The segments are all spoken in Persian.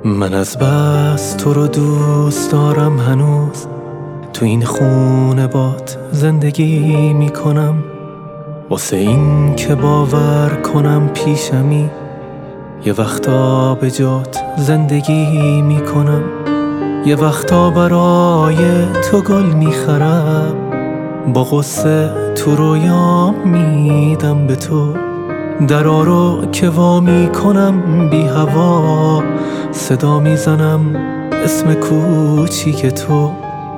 من از بس تو رو دوست دارم هنوز، تو این خونه بات زندگی میکنم، واسه این که باور کنم پیشمی یه وقتا به جات زندگی میکنم. یه وقتا برای تو گل میخرم، با غصه تو رویام میدم به تو. درا رو که وا میکنم بی هوا، صدا میزنم اسم کوچیک تو.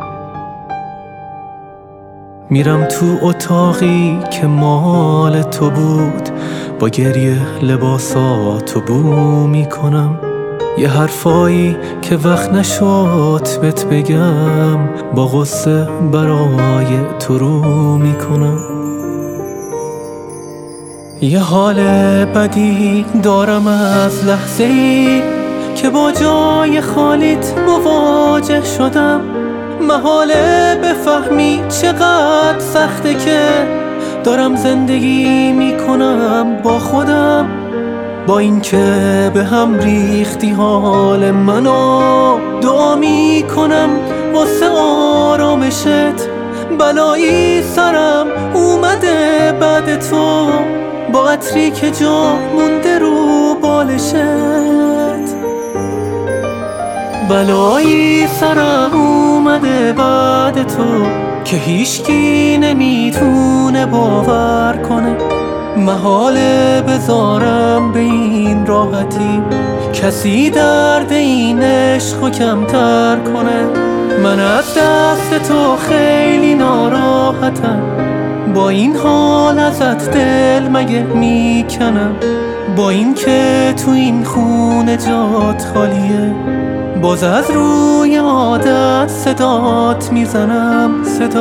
میرم تو اتاقی که مال تو بود، با گریه لباساتو بو میکنم. یه حرفایی که وقت نشد بهت بگم، با غصه برای تو رو میکنم. یه حال بدی دارم از لحظه‌ای که با جای خالیت مواجه شدم. محاله بفهمی چقدر سخته که دارم زندگی میکنم با خودم، با این که به هم ریختی حال منو. دعا میکنم واسه آرامشت، بلایی سرم اومده بعد تو، با عطری که جا مونده رو بالشت. بلایی سرم اومده بعد تو که هیچکی نمیتونه باور کنه. محاله بذارم به این راحتی کسی درد این عشقو کمتر کنه. من از دست تو خیلی ناراحتم، با این حال ازت دل مگه میکنم. با این که تو این خونه جات خالیه، باز از روی عادت صدات میزنم.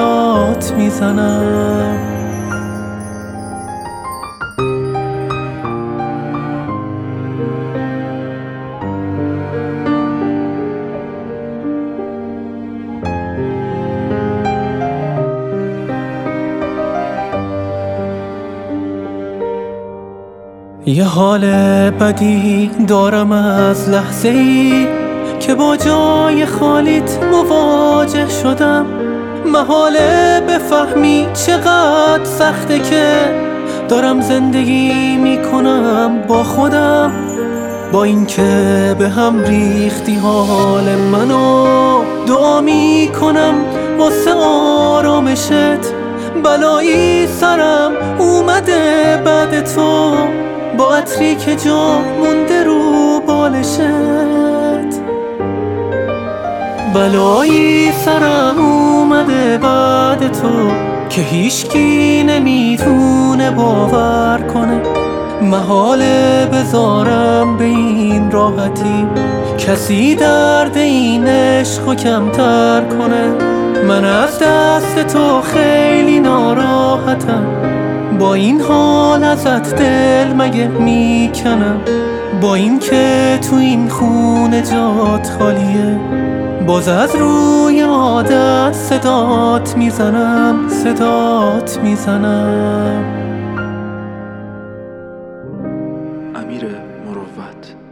یه حال بدی دارم از لحظه‌ای که با جای خالیت مواجه شدم. محاله بفهمی چقدر سخته که دارم زندگی میکنم با خودم، با این که به هم ریختی حال منو. دعا میکنم واسه آرامشت، بلایی سرم اومده بعد تو، با عطری که جا مونده رو بالشت. بلایی سرم اومده بعد تو که هیچکی نمیتونه باور کنه. محاله بذارم به این راحتی کسی درد این عشقو کمتر کنه. من از دست تو خیلی ناراحتم، با این حال ازت دل مگه میکنم. با این که تو این خونه جات خالیه، باز از روی عادت صدات میزنم. امیر مروت.